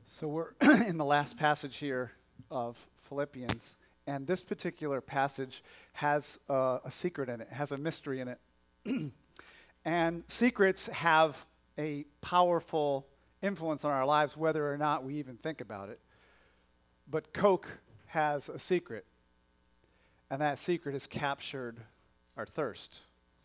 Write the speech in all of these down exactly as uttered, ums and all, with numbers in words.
So we're in the last passage here of Philippians, and this particular passage has uh, a secret in it, has a mystery in it. And secrets have a powerful influence on our lives, whether or not we even think about it. But Coke has a secret, and that secret has captured our thirst.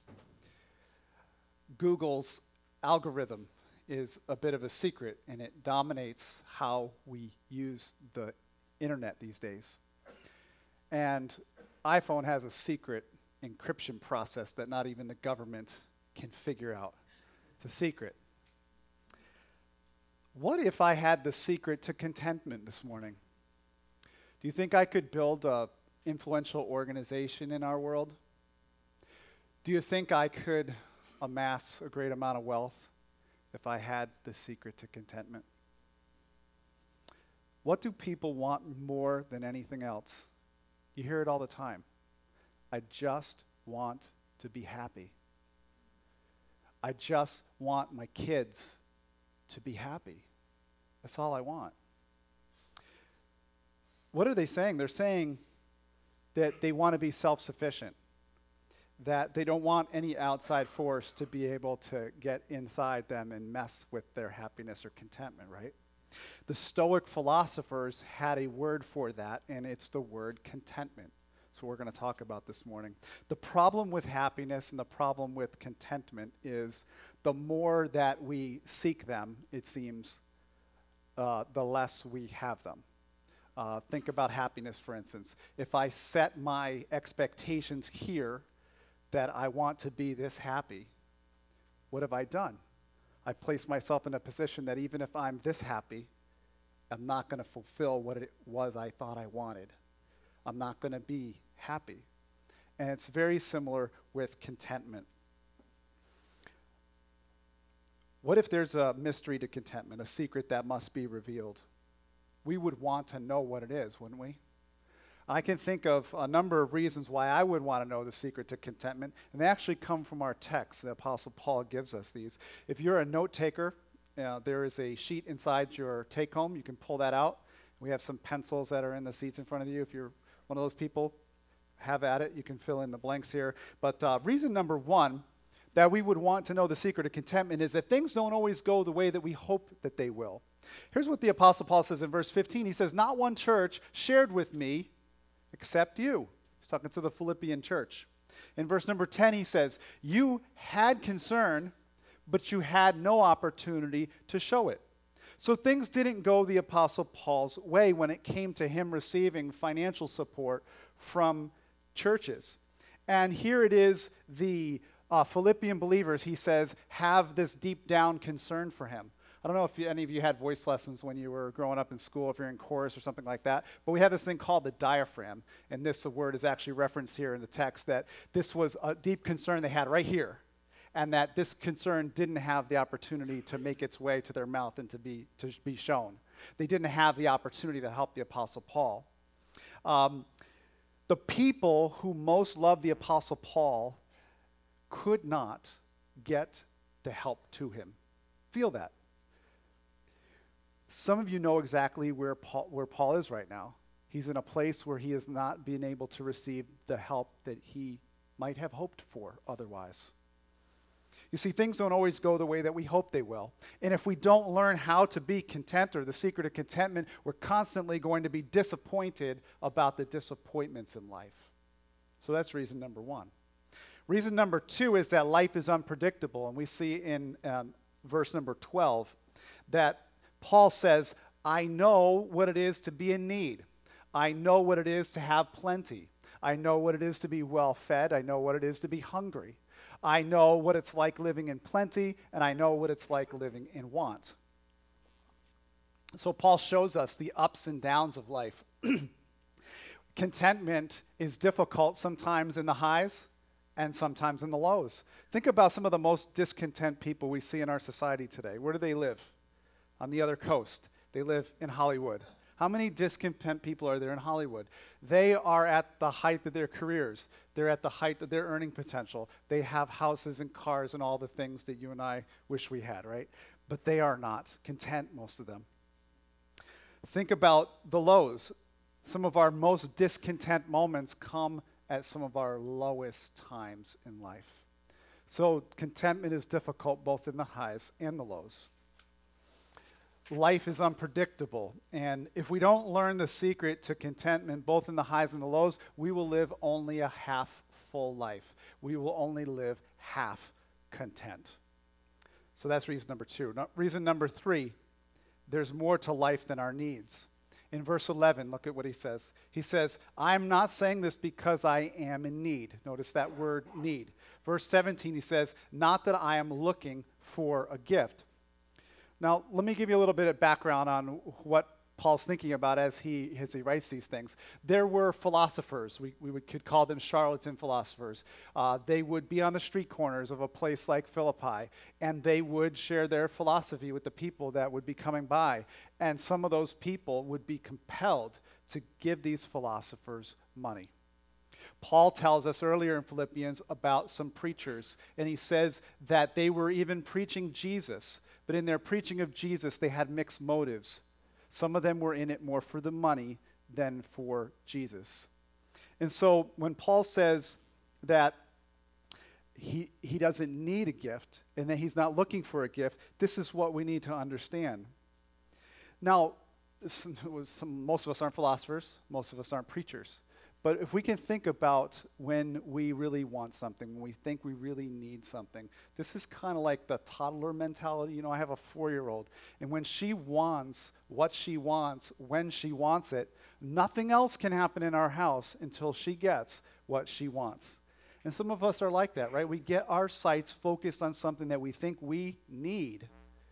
Google's algorithm is a bit of a secret, and it dominates how we use the internet these days. And iPhone has a secret encryption process that not even the government can figure out. It's a secret. What if I had the secret to contentment this morning? Do you think I could build a influential organization in our world? Do you think I could amass a great amount of wealth if I had the secret to contentment? What do people want more than anything else? You hear it all the time. I just want to be happy. I just want my kids to be happy. That's all I want. What are they saying? They're saying that they want to be self-sufficient, that they don't want any outside force to be able to get inside them and mess with their happiness or contentment, right? The Stoic philosophers had a word for that, and it's the word contentment. So we're going to talk about this morning. The problem with happiness and the problem with contentment is the more that we seek them, it seems, uh, the less we have them. Uh, think about happiness, for instance. If I set my expectations here that I want to be this happy, what have I done? I placed myself in a position that even if I'm this happy, I'm not going to fulfill what it was I thought I wanted. I'm not going to be happy. And it's very similar with contentment. What if there's a mystery to contentment, a secret that must be revealed? We would want to know what it is, wouldn't we? I can think of a number of reasons why I would want to know the secret to contentment, and they actually come from our text. The Apostle Paul gives us these. If you're a note taker, uh, there is a sheet inside your take home. You can pull that out. We have some pencils that are in the seats in front of you. If you're one of those people, have at it. You can fill in the blanks here. But uh, reason number one that we would want to know the secret of contentment is that things don't always go the way that we hope that they will. Here's what the Apostle Paul says in verse fifteen. He says, "Not one church shared with me except you." He's talking to the Philippian church. In verse number ten, he says, "You had concern, but you had no opportunity to show it." So things didn't go the Apostle Paul's way when it came to him receiving financial support from churches. And here it is, the uh, Philippian believers, he says, have this deep down concern for him. I don't know if you, any of you had voice lessons when you were growing up in school, if you're in chorus or something like that, but we have this thing called the diaphragm, and this word is actually referenced here in the text, that this was a deep concern they had right here, and that this concern didn't have the opportunity to make its way to their mouth and to be, to be shown. They didn't have the opportunity to help the Apostle Paul. Um, the people who most loved the Apostle Paul could not get the help to him. Feel that. Some of you know exactly where Paul, where Paul is right now. He's in a place where he has not been able to receive the help that he might have hoped for otherwise. You see, things don't always go the way that we hope they will. And if we don't learn how to be content, or the secret of contentment, we're constantly going to be disappointed about the disappointments in life. So that's reason number one. Reason number two is that life is unpredictable. And we see in um, verse number twelve that Paul says, "I know what it is to be in need. I know what it is to have plenty. I know what it is to be well fed. I know what it is to be hungry. I know what it's like living in plenty, and I know what it's like living in want." So Paul shows us the ups and downs of life. Contentment is difficult sometimes in the highs and sometimes in the lows. Think about some of the most discontent people we see in our society today. Where do they live? On the other coast. They live in Hollywood. How many discontent people are there in Hollywood? They are at the height of their careers. They're at the height of their earning potential. They have houses and cars and all the things that you and I wish we had, right? But they are not content, most of them. Think about the lows. Some of our most discontent moments come at some of our lowest times in life. So contentment is difficult both in the highs and the lows. Life is unpredictable, and if we don't learn the secret to contentment both in the highs and the lows, we will live only a half full life. We will only live half content. So that's reason number two. No, reason number three, there's more to life than our needs. In verse eleven, look at what he says. He says, I'm not saying this because I am in need. Notice that word need. Verse seventeen, he says, not that I am looking for a gift. Now, let me give you a little bit of background on what Paul's thinking about as he, as he writes these things. There were philosophers. We, we would, could call them charlatan philosophers. Uh, they would be on the street corners of a place like Philippi, and they would share their philosophy with the people that would be coming by. And some of those people would be compelled to give these philosophers money. Paul tells us earlier in Philippians about some preachers, and he says that they were even preaching Jesus, but in their preaching of Jesus, they had mixed motives. Some of them were in it more for the money than for Jesus. And so when Paul says that he, he doesn't need a gift and that he's not looking for a gift, this is what we need to understand. Now, some, most of us aren't philosophers, most of us aren't preachers. But if we can think about when we really want something, when we think we really need something, this is kind of like the toddler mentality. You know, I have a four-year-old, and when she wants what she wants, when she wants it, nothing else can happen in our house until she gets what she wants. And some of us are like that, right? We get our sights focused on something that we think we need,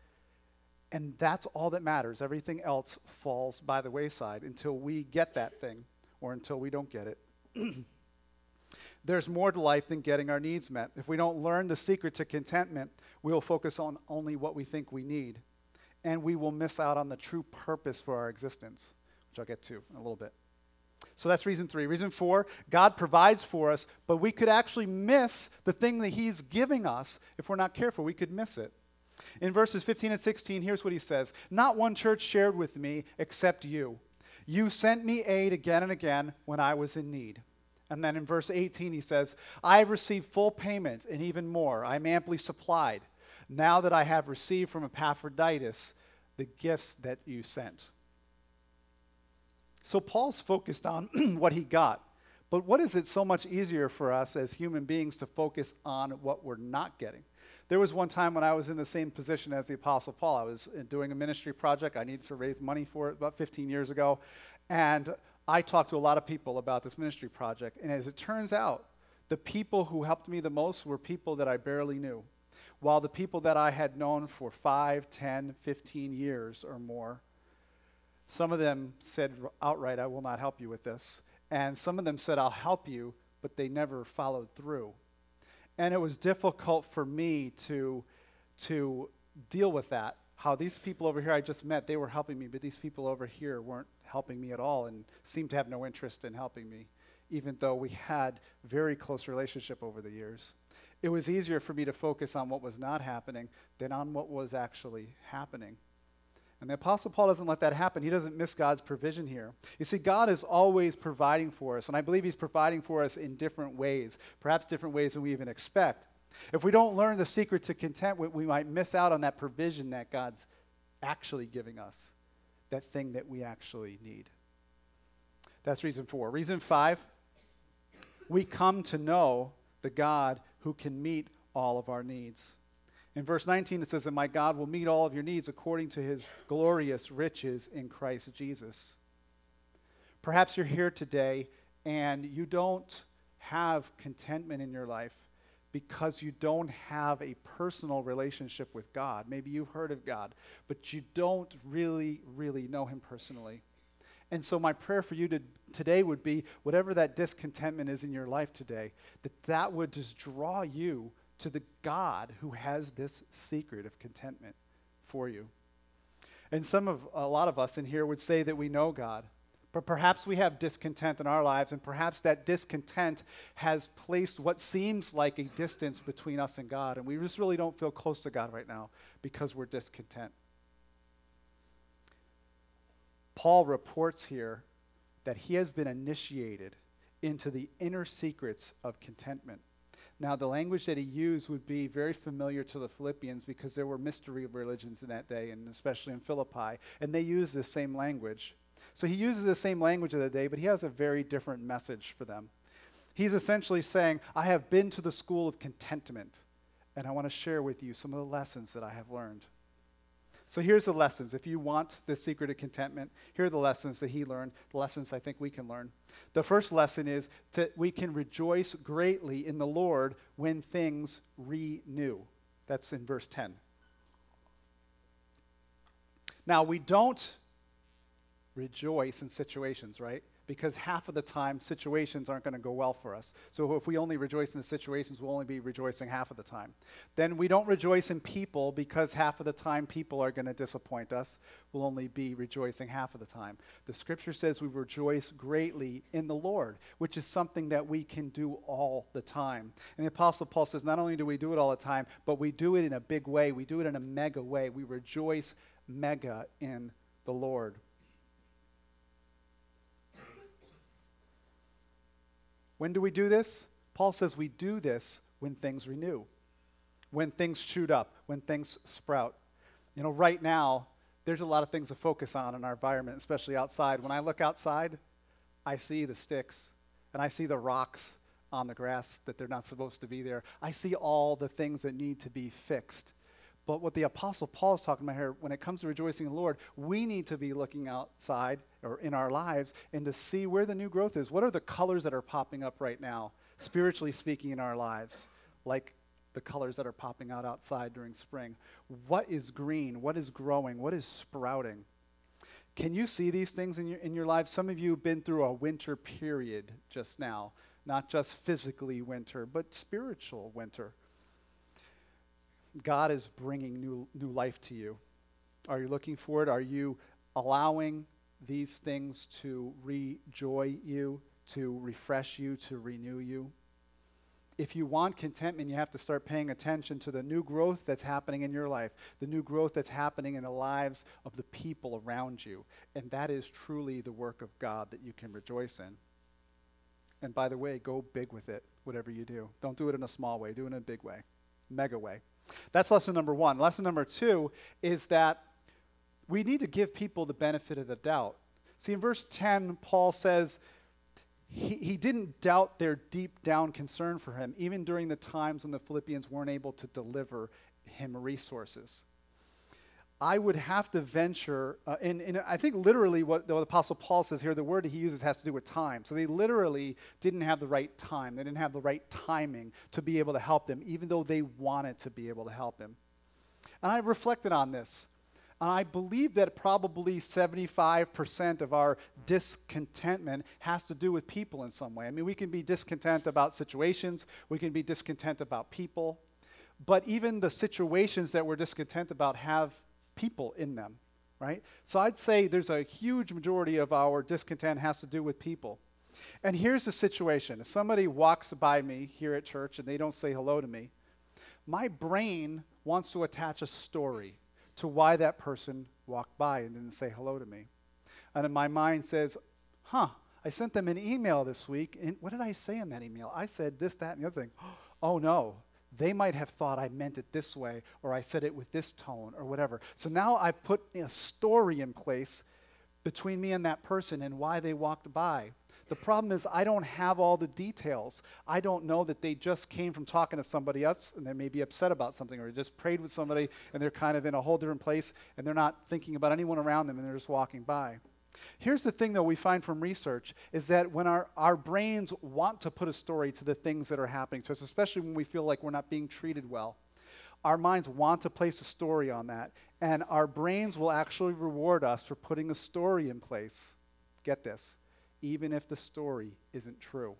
and that's all that matters. Everything else falls by the wayside until we get that thing, or until we don't get it. There's more to life than getting our needs met. If we don't learn the secret to contentment, we will focus on only what we think we need, and we will miss out on the true purpose for our existence, which I'll get to in a little bit. So that's reason three. Reason four, God provides for us, but we could actually miss the thing that he's giving us if we're not careful. We could miss it. In verses fifteen and sixteen, here's what he says. Not one church shared with me except you. You sent me aid again and again when I was in need. And then in verse eighteen, he says, I have received full payment and even more. I am amply supplied, now that I have received from Epaphroditus the gifts that you sent. So Paul's focused on what he got. But what is it so much easier for us as human beings to focus on what we're not getting? There was one time when I was in the same position as the Apostle Paul. I was doing a ministry project. I needed to raise money for it about fifteen years ago. And I talked to a lot of people about this ministry project. And as it turns out, the people who helped me the most were people that I barely knew. While the people that I had known for five, ten, fifteen years or more, some of them said outright, I will not help you with this. And some of them said, I'll help you, but they never followed through. And it was difficult for me to, to deal with that. How these people over here I just met, they were helping me, but these people over here weren't helping me at all and seemed to have no interest in helping me, even though we had very close relationship over the years. It was easier for me to focus on what was not happening than on what was actually happening. And the Apostle Paul doesn't let that happen. He doesn't miss God's provision here. You see, God is always providing for us, and I believe he's providing for us in different ways, perhaps different ways than we even expect. If we don't learn the secret to contentment, we might miss out on that provision that God's actually giving us, that thing that we actually need. That's reason four. Reason five, we come to know the God who can meet all of our needs. In verse nineteen, it says that my God will meet all of your needs according to his glorious riches in Christ Jesus. Perhaps you're here today and you don't have contentment in your life because you don't have a personal relationship with God. Maybe you've heard of God, but you don't really, really know him personally. And so my prayer for you to, today would be, whatever that discontentment is in your life today, that that would just draw you to the God who has this secret of contentment for you. And some of, a lot of us in here would say that we know God, but perhaps we have discontent in our lives, and perhaps that discontent has placed what seems like a distance between us and God, and we just really don't feel close to God right now because we're discontent. Paul reports here that he has been initiated into the inner secrets of contentment. Now, the language that he used would be very familiar to the Philippians because there were mystery religions in that day, and especially in Philippi, and they used the same language. So he uses the same language of the day, but he has a very different message for them. He's essentially saying, I have been to the school of contentment, and I want to share with you some of the lessons that I have learned. So here's the lessons. If you want the secret of contentment, here are the lessons that he learned, the lessons I think we can learn. The first lesson is that we can rejoice greatly in the Lord when things renew. That's in verse ten. Now, we don't rejoice in situations, right? Because half of the time, situations aren't going to go well for us. So if we only rejoice in the situations, we'll only be rejoicing half of the time. Then we don't rejoice in people because half of the time people are going to disappoint us. We'll only be rejoicing half of the time. The scripture says we rejoice greatly in the Lord, which is something that we can do all the time. And the Apostle Paul says not only do we do it all the time, but we do it in a big way. We do it in a mega way. We rejoice mega in the Lord. When do we do this? Paul says we do this when things renew, when things shoot up, when things sprout. You know, right now, there's a lot of things to focus on in our environment, especially outside. When I look outside, I see the sticks, and I see the rocks on the grass that they're not supposed to be there. I see all the things that need to be fixed. But what the Apostle Paul is talking about here, when it comes to rejoicing in the Lord, we need to be looking outside or in our lives and to see where the new growth is. What are the colors that are popping up right now, spiritually speaking, in our lives, like the colors that are popping out outside during spring? What is green? What is growing? What is sprouting? Can you see these things in your in your lives? Some of you have been through a winter period just now, not just physically winter, but spiritual winter. God is bringing new new life to you. Are you looking for it? Are you allowing these things to rejoy you, to refresh you, to renew you? If you want contentment, you have to start paying attention to the new growth that's happening in your life, the new growth that's happening in the lives of the people around you. And that is truly the work of God that you can rejoice in. And by the way, go big with it, whatever you do. Don't do it in a small way. Do it in a big way, mega way. That's lesson number one. Lesson number two is that we need to give people the benefit of the doubt. See, in verse ten, Paul says he, he didn't doubt their deep down concern for him, even during the times when the Philippians weren't able to deliver him resources. I would have to venture, uh, and, and I think literally what the Apostle Paul says here, the word he uses has to do with time. So they literally didn't have the right time. They didn't have the right timing to be able to help them, even though they wanted to be able to help him. And I reflected on this. And I believe that probably seventy-five percent of our discontentment has to do with people in some way. I mean, we can be discontent about situations. We can be discontent about people. But even the situations that we're discontent about have people in them, right? So I'd say there's a huge majority of our discontent has to do with people. And here's the situation. If somebody walks by me here at church and they don't say hello to me, my brain wants to attach a story to why that person walked by and didn't say hello to me. And then my mind says, huh, I sent them an email this week, and what did I say in that email? I said this, that, and the other thing. Oh no, they might have thought I meant it this way, or I said it with this tone, or whatever. So now I've put a story in place between me and that person and why they walked by. The problem is I don't have all the details. I don't know that they just came from talking to somebody else and they may be upset about something, or just prayed with somebody and they're kind of in a whole different place and they're not thinking about anyone around them and they're just walking by. Here's the thing, though, we find from research is that when our, our brains want to put a story to the things that are happening to us, especially when we feel like we're not being treated well, our minds want to place a story on that, and our brains will actually reward us for putting a story in place. Get this, even if the story isn't true.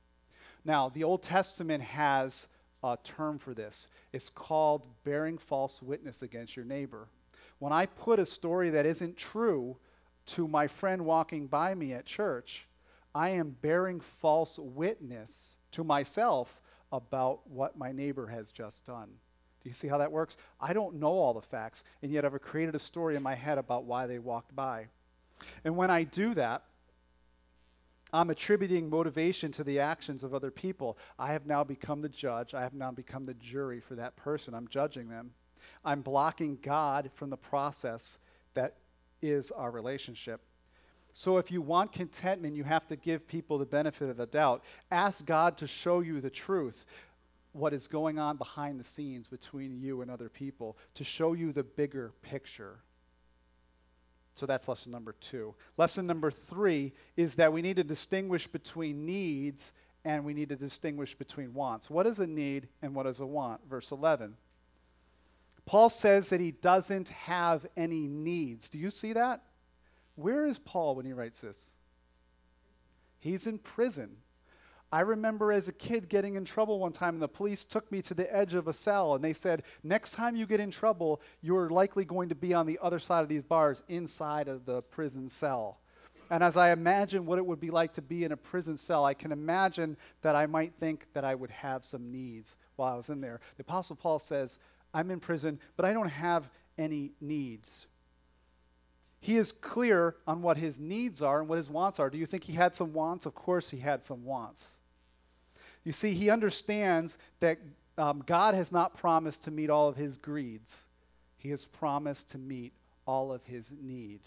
Now, the Old Testament has a term for this. It's called bearing false witness against your neighbor. When I put a story that isn't true to my friend walking by me at church, I am bearing false witness to myself about what my neighbor has just done. Do you see how that works? I don't know all the facts, and yet I've created a story in my head about why they walked by. And when I do that, I'm attributing motivation to the actions of other people. I have now become the judge. I have now become the jury for that person. I'm judging them. I'm blocking God from the process that is our relationship. So if you want contentment, you have to give people the benefit of the doubt. Ask God to show you the truth, what is going on behind the scenes between you and other people, to show you the bigger picture. So that's lesson number two. Lesson number three is that we need to distinguish between needs and we need to distinguish between wants. What is a need and what is a want? Verse eleven. Paul says that he doesn't have any needs. Do you see that? Where is Paul when he writes this? He's in prison. I remember as a kid getting in trouble one time, and the police took me to the edge of a cell, and they said, next time you get in trouble, you're likely going to be on the other side of these bars, inside of the prison cell. And as I imagine what it would be like to be in a prison cell, I can imagine that I might think that I would have some needs while I was in there. The Apostle Paul says, I'm in prison, but I don't have any needs. He is clear on what his needs are and what his wants are. Do you think he had some wants? Of course he had some wants. You see, he understands that um, God has not promised to meet all of his greeds. He has promised to meet all of his needs.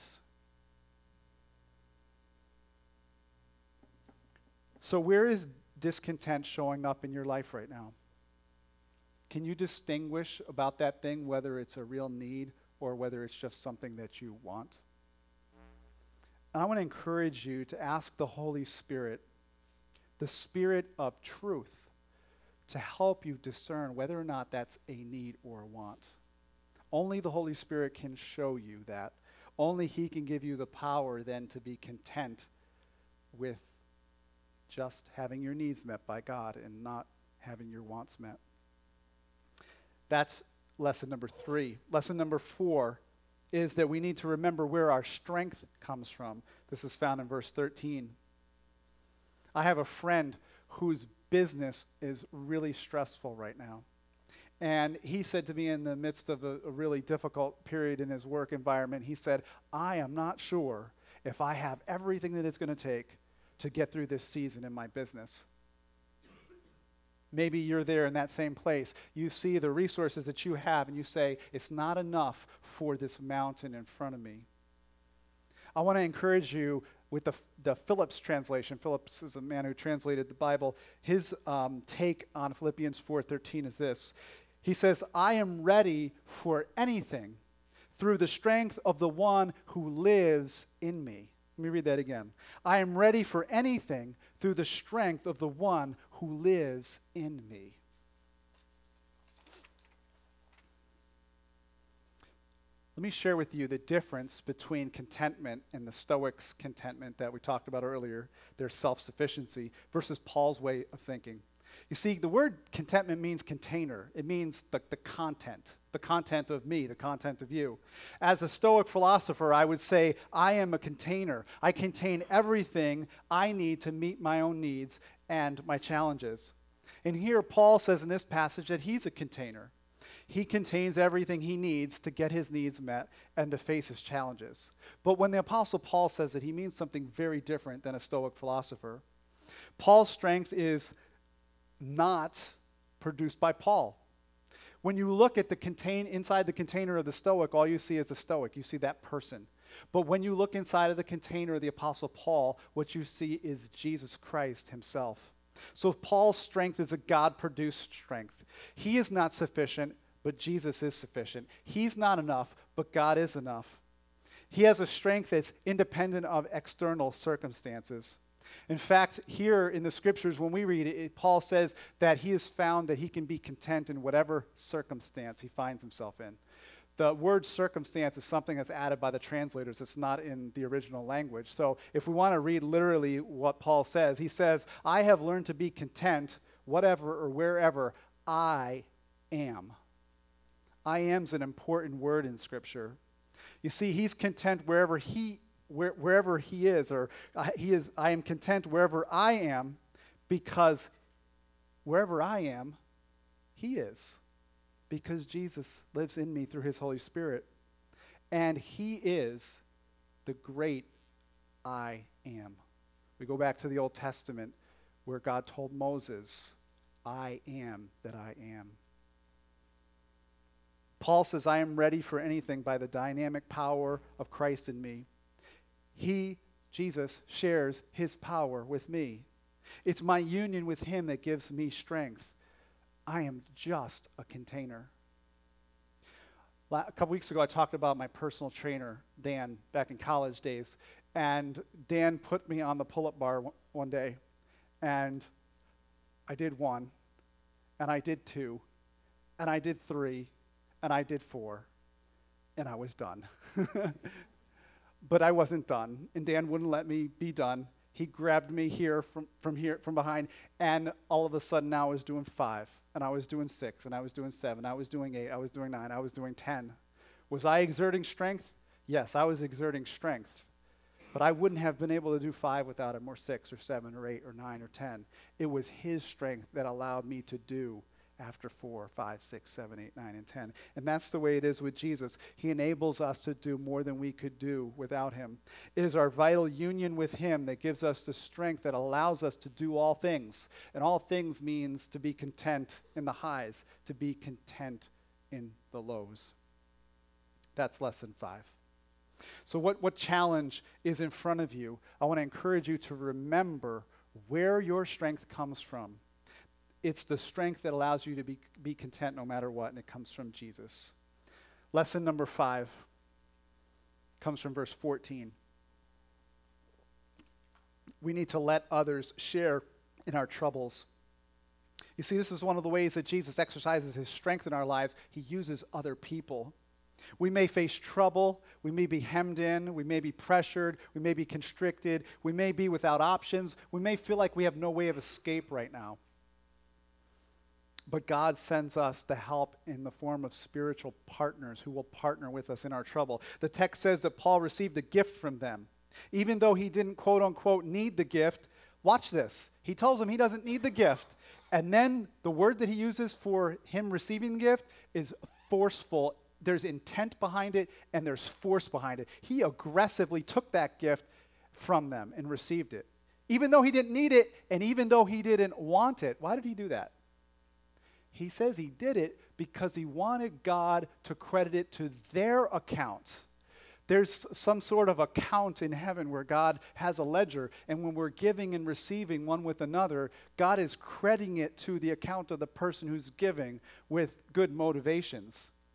So where is discontent showing up in your life right now? Can you distinguish about that thing whether it's a real need or whether it's just something that you want? And I want to encourage you to ask the Holy Spirit, the Spirit of truth, to help you discern whether or not that's a need or a want. Only the Holy Spirit can show you that. Only He can give you the power then to be content with just having your needs met by God and not having your wants met. That's lesson number three. Lesson number four is that we need to remember where our strength comes from. This is found in verse thirteen. I have a friend whose business is really stressful right now. And he said to me in the midst of a, a really difficult period in his work environment, he said, I am not sure if I have everything that it's going to take to get through this season in my business. Maybe you're there in that same place. You see the resources that you have and you say, it's not enough for this mountain in front of me. I want to encourage you with the, the Phillips translation. Phillips is a man who translated the Bible. His um, take on Philippians four thirteen is this. He says, I am ready for anything through the strength of the one who lives in me. Let me read that again. I am ready for anything through the strength of the one who lives in me. Let me share with you the difference between contentment and the Stoics' contentment that we talked about earlier, their self-sufficiency, versus Paul's way of thinking. You see, the word contentment means container. It means the, the content, the content of me, the content of you. As a Stoic philosopher, I would say, I am a container. I contain everything I need to meet my own needs and my challenges. And here, Paul says in this passage that he's a container. He contains everything he needs to get his needs met and to face his challenges. But when the Apostle Paul says that, he means something very different than a Stoic philosopher. Paul's strength is not produced by Paul. When you look at the contain inside the container of the Stoic, all you see is the Stoic. You see that person. But when you look inside of the container of the Apostle Paul, what you see is Jesus Christ himself. So Paul's strength is a God-produced strength. He is not sufficient, but Jesus is sufficient. He's not enough, but God is enough. He has a strength that's independent of external circumstances. In fact, here in the scriptures, when we read it, it, Paul says that he has found that he can be content in whatever circumstance he finds himself in. The word circumstance is something that's added by the translators. It's not in the original language. So if we want to read literally what Paul says, he says, I have learned to be content whatever or wherever I am. I am is an important word in Scripture. You see, he's content wherever he Where, wherever he is, or uh, he is, I am content wherever I am, because wherever I am, he is, because Jesus lives in me through his Holy Spirit, and he is the great I am. We go back to the Old Testament where God told Moses, I am that I am. Paul says, I am ready for anything by the dynamic power of Christ in me. He, Jesus, shares his power with me. It's my union with him that gives me strength. I am just a container. A couple weeks ago, I talked about my personal trainer, Dan, back in college days. And Dan put me on the pull-up bar one day. And I did one, and I did two, and I did three, and I did four, and I was done. But I wasn't done, and Dan wouldn't let me be done. He grabbed me here from, from here from behind, and all of a sudden now I was doing five, and I was doing six, and I was doing seven, I was doing eight, I was doing nine, I was doing ten. Was I exerting strength? Yes, I was exerting strength. But I wouldn't have been able to do five without him, or six, or seven, or eight, or nine, or ten. It was his strength that allowed me to do after four, five, six, seven, eight, nine, and ten. And that's the way it is with Jesus. He enables us to do more than we could do without him. It is our vital union with him that gives us the strength that allows us to do all things. And all things means to be content in the highs, to be content in the lows. That's lesson five. So what, what challenge is in front of you? I want to encourage you to remember where your strength comes from. It's the strength that allows you to be, be content no matter what, and it comes from Jesus. Lesson number five comes from verse fourteen. We need to let others share in our troubles. You see, this is one of the ways that Jesus exercises his strength in our lives. He uses other people. We may face trouble, we may be hemmed in, we may be pressured, we may be constricted, we may be without options, we may feel like we have no way of escape right now. But God sends us the help in the form of spiritual partners who will partner with us in our trouble. The text says that Paul received a gift from them. Even though he didn't, quote unquote, need the gift, watch this. He tells them he doesn't need the gift. And then the word that he uses for him receiving the gift is forceful. There's intent behind it, and there's force behind it. He aggressively took that gift from them and received it. Even though he didn't need it, and even though he didn't want it. Why did he do that? He says he did it because he wanted God to credit it to their account. There's some sort of account in heaven where God has a ledger, and when we're giving and receiving one with another, God is crediting it to the account of the person who's giving with good motivations.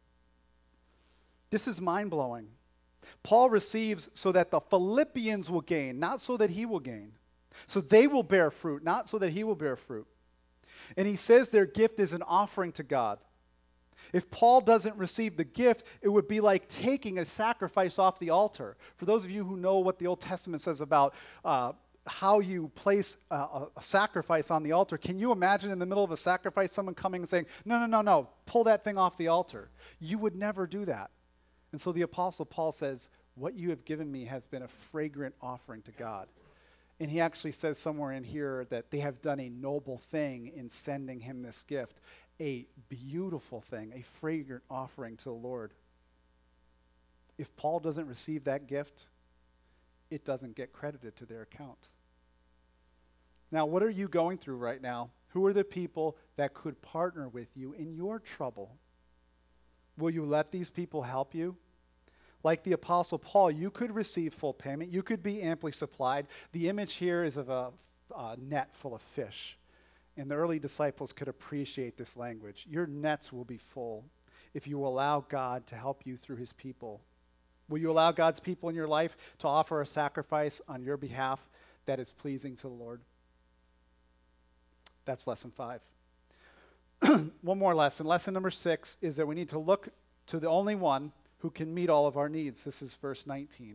This is mind-blowing. Paul receives so that the Philippians will gain, not so that he will gain. So they will bear fruit, not so that he will bear fruit. And he says their gift is an offering to God. If Paul doesn't receive the gift, it would be like taking a sacrifice off the altar. For those of you who know what the Old Testament says about uh, how you place a, a sacrifice on the altar, can you imagine in the middle of a sacrifice someone coming and saying, no, no, no, no, pull that thing off the altar? You would never do that. And so the Apostle Paul says, what you have given me has been a fragrant offering to God. And he actually says somewhere in here that they have done a noble thing in sending him this gift, a beautiful thing, a fragrant offering to the Lord. If Paul doesn't receive that gift, it doesn't get credited to their account. Now, what are you going through right now? Who are the people that could partner with you in your trouble? Will you let these people help you? Like the Apostle Paul, you could receive full payment. You could be amply supplied. The image here is of a, a net full of fish. And the early disciples could appreciate this language. Your nets will be full if you allow God to help you through his people. Will you allow God's people in your life to offer a sacrifice on your behalf that is pleasing to the Lord? That's lesson five. One more lesson. Lesson number six is that we need to look to the only one who can meet all of our needs. This is verse nineteen.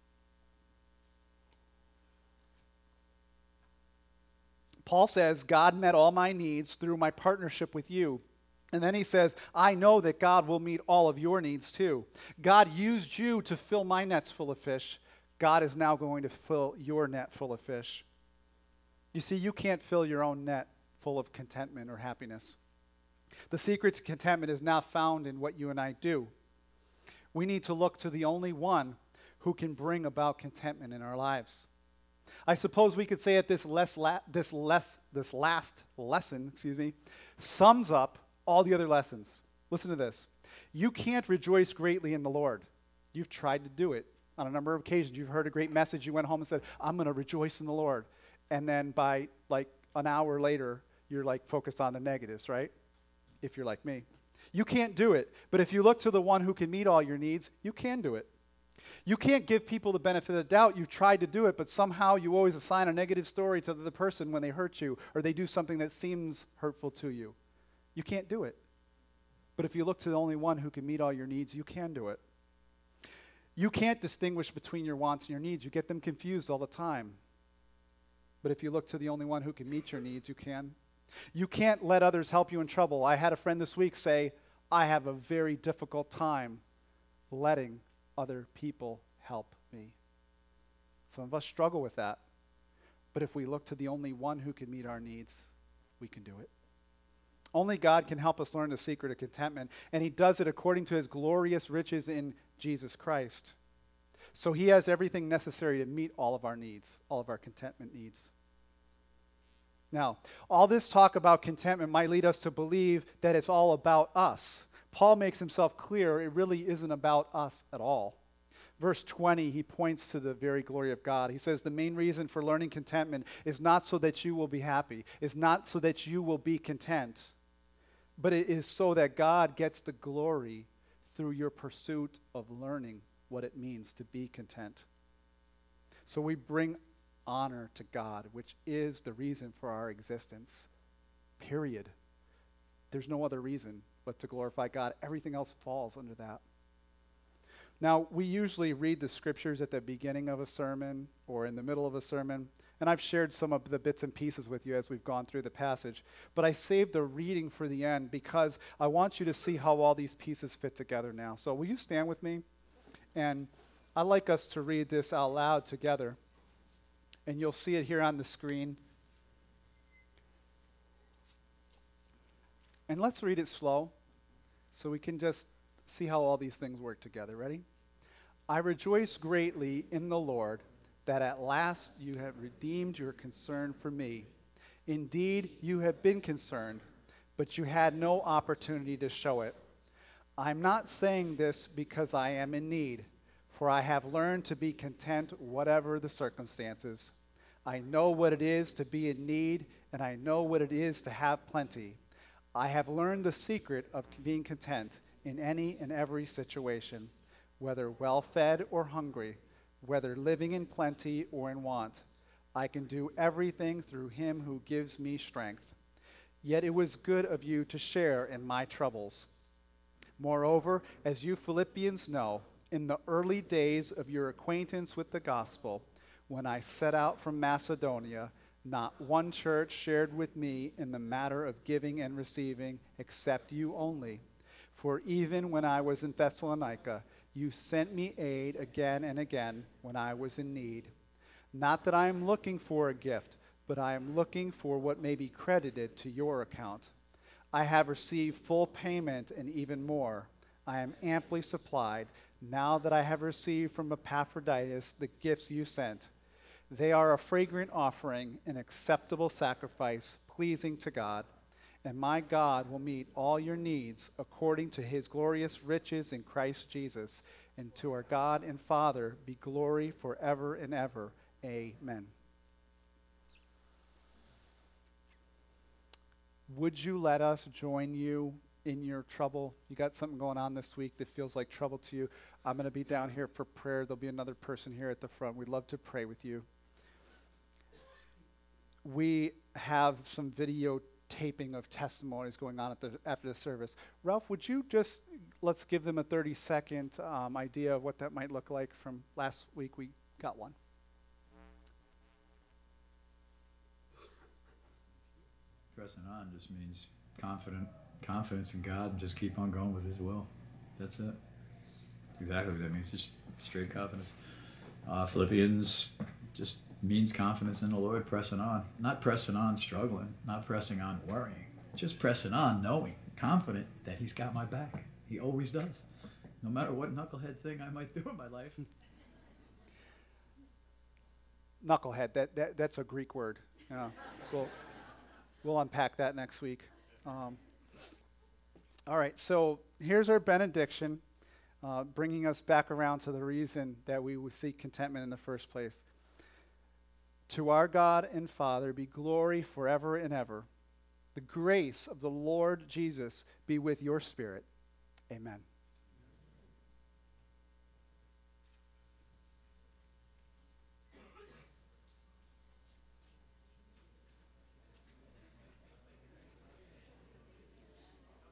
Paul says, God met all my needs through my partnership with you. And then he says, I know that God will meet all of your needs too. God used you to fill my nets full of fish. God is now going to fill your net full of fish. You see, you can't fill your own net full of contentment or happiness. The secret to contentment is not found in what you and I do. We need to look to the only one who can bring about contentment in our lives. I suppose we could say that this less la- this less this last lesson, excuse me, sums up all the other lessons. Listen to this. You can't rejoice greatly in the Lord. You've tried to do it on a number of occasions. You've heard a great message. You went home and said, "I'm going to rejoice in the Lord." And then by like an hour later, you're like focused on the negatives, right? If you're like me. You can't do it. But if you look to the one who can meet all your needs, you can do it. You can't give people the benefit of the doubt. You've tried to do it, but somehow you always assign a negative story to the person when they hurt you or they do something that seems hurtful to you. You can't do it. But if you look to the only one who can meet all your needs, you can do it. You can't distinguish between your wants and your needs. You get them confused all the time. But if you look to the only one who can meet your needs, you can. You can't let others help you in trouble. I had a friend this week say, I have a very difficult time letting other people help me. Some of us struggle with that. But if we look to the only one who can meet our needs, we can do it. Only God can help us learn the secret of contentment, and he does it according to his glorious riches in Jesus Christ. So he has everything necessary to meet all of our needs, all of our contentment needs. Now, all this talk about contentment might lead us to believe that it's all about us. Paul makes himself clear it really isn't about us at all. Verse twenty, he points to the very glory of God. He says the main reason for learning contentment is not so that you will be happy, is not so that you will be content, but it is so that God gets the glory through your pursuit of learning what it means to be content. So we bring honor to God, which is the reason for our existence. Period. There's no other reason but to glorify God. Everything else falls under that. Now, we usually read the scriptures at the beginning of a sermon or in the middle of a sermon, and I've shared some of the bits and pieces with you as we've gone through the passage, but I saved the reading for the end because I want you to see how all these pieces fit together now. So will you stand with me? And I'd like us to read this out loud together, and you'll see it here on the screen. And let's read it slow so we can just see how all these things work together. Ready? I rejoice greatly in the Lord that at last you have redeemed your concern for me. Indeed, you have been concerned, but you had no opportunity to show it. I'm not saying this because I am in need, for I have learned to be content whatever the circumstances. I know what it is to be in need, and I know what it is to have plenty. I have learned the secret of being content in any and every situation, whether well-fed or hungry, whether living in plenty or in want. I can do everything through him who gives me strength. Yet it was good of you to share in my troubles. Moreover, as you Philippians know, in the early days of your acquaintance with the gospel, when I set out from Macedonia, not one church shared with me in the matter of giving and receiving, except you only. For even when I was in Thessalonica, you sent me aid again and again when I was in need. Not that I am looking for a gift, but I am looking for what may be credited to your account. I have received full payment and even more. I am amply supplied, now that I have received from Epaphroditus the gifts you sent. They are a fragrant offering, an acceptable sacrifice, pleasing to God. And my God will meet all your needs according to his glorious riches in Christ Jesus. And to our God and Father be glory forever and ever. Amen. Would you let us join you in your trouble? You got something going on this week that feels like trouble to you. I'm going to be down here for prayer. There'll be another person here at the front. We'd love to pray with you. We have some video taping of testimonies going on at the, after the service. Ralph, would you just, let's give them a thirty second um, idea of what that might look like from last week. We got one. Pressing on just means confident, confidence in God and just keep on going with his will. That's it. Exactly what that means, just straight confidence. Uh, Philippians just means confidence in the Lord, pressing on. Not pressing on struggling, not pressing on worrying, just pressing on knowing, confident that he's got my back. He always does. No matter what knucklehead thing I might do in my life, Knucklehead. That, that that's a Greek word. Yeah. We'll we'll unpack that next week. Um, all right. So here's our benediction, uh, bringing us back around to the reason that we would seek contentment in the first place. To our God and Father be glory forever and ever. The grace of the Lord Jesus be with your spirit. Amen.